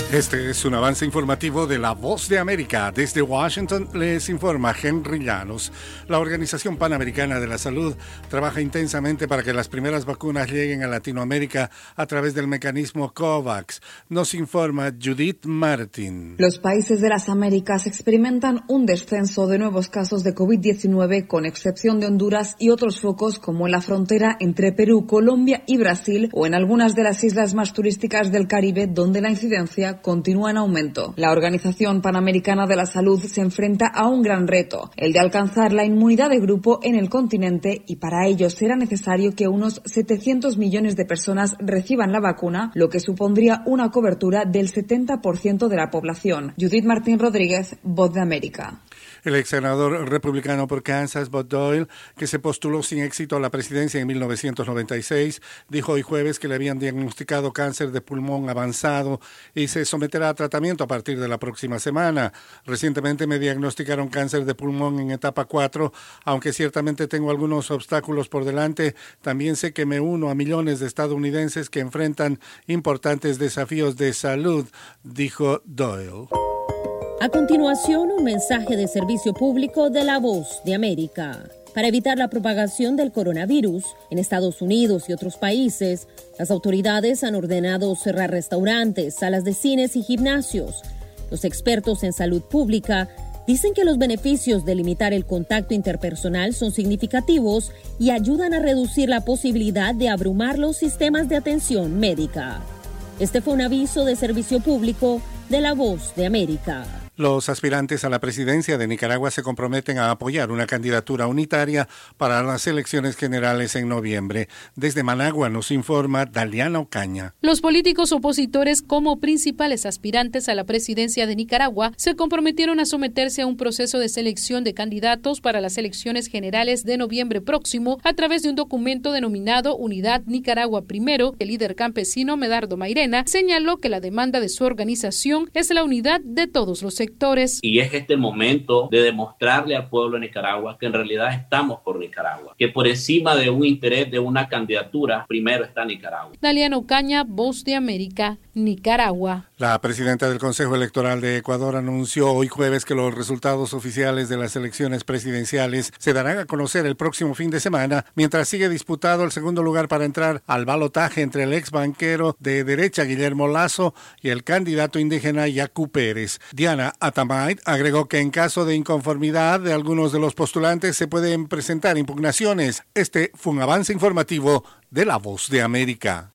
Este es un avance informativo de La Voz de América. Desde Washington les informa Henry Llanos. La Organización Panamericana de la Salud trabaja intensamente para que las primeras vacunas lleguen a Latinoamérica a través del mecanismo COVAX. Nos informa Judith Martin. Los países de las Américas experimentan un descenso de nuevos casos de COVID-19, con excepción de Honduras y otros focos como en la frontera entre Perú, Colombia y Brasil, o en algunas de las islas más turísticas del Caribe, donde la incidencia continúa en aumento. La Organización Panamericana de la Salud se enfrenta a un gran reto, el de alcanzar la inmunidad de grupo en el continente, y para ello será necesario que unos 700 millones de personas reciban la vacuna, lo que supondría una cobertura del 70% de la población. Judith Martín Rodríguez, Voz de América. El ex senador republicano por Kansas, Bob Doyle, que se postuló sin éxito a la presidencia en 1996, dijo hoy jueves que le habían diagnosticado cáncer de pulmón avanzado y se someterá a tratamiento a partir de la próxima semana. Recientemente me diagnosticaron cáncer de pulmón en etapa 4, aunque ciertamente tengo algunos obstáculos por delante, también sé que me uno a millones de estadounidenses que enfrentan importantes desafíos de salud, dijo Doyle. A continuación, un mensaje de servicio público de La Voz de América. Para evitar la propagación del coronavirus en Estados Unidos y otros países, las autoridades han ordenado cerrar restaurantes, salas de cines y gimnasios. Los expertos en salud pública dicen que los beneficios de limitar el contacto interpersonal son significativos y ayudan a reducir la posibilidad de abrumar los sistemas de atención médica. Este fue un aviso de servicio público de La Voz de América. Los aspirantes a la presidencia de Nicaragua se comprometen a apoyar una candidatura unitaria para las elecciones generales en noviembre. Desde Managua nos informa Daliana Ocaña. Los políticos opositores, como principales aspirantes a la presidencia de Nicaragua, se comprometieron a someterse a un proceso de selección de candidatos para las elecciones generales de noviembre próximo a través de un documento denominado Unidad Nicaragua Primero. El líder campesino Medardo Mairena señaló que la demanda de su organización es la unidad de todos los sectores. Y es este momento de demostrarle al pueblo de Nicaragua que en realidad estamos por Nicaragua, que por encima de un interés de una candidatura, primero está Nicaragua. Daliana Ocaña, Voz de América, Nicaragua. La presidenta del Consejo Electoral de Ecuador anunció hoy jueves que los resultados oficiales de las elecciones presidenciales se darán a conocer el próximo fin de semana, mientras sigue disputado el segundo lugar para entrar al balotaje entre el ex banquero de derecha Guillermo Lasso y el candidato indígena Yacu Pérez. Diana Atamait agregó que en caso de inconformidad de algunos de los postulantes se pueden presentar impugnaciones. Este fue un avance informativo de La Voz de América.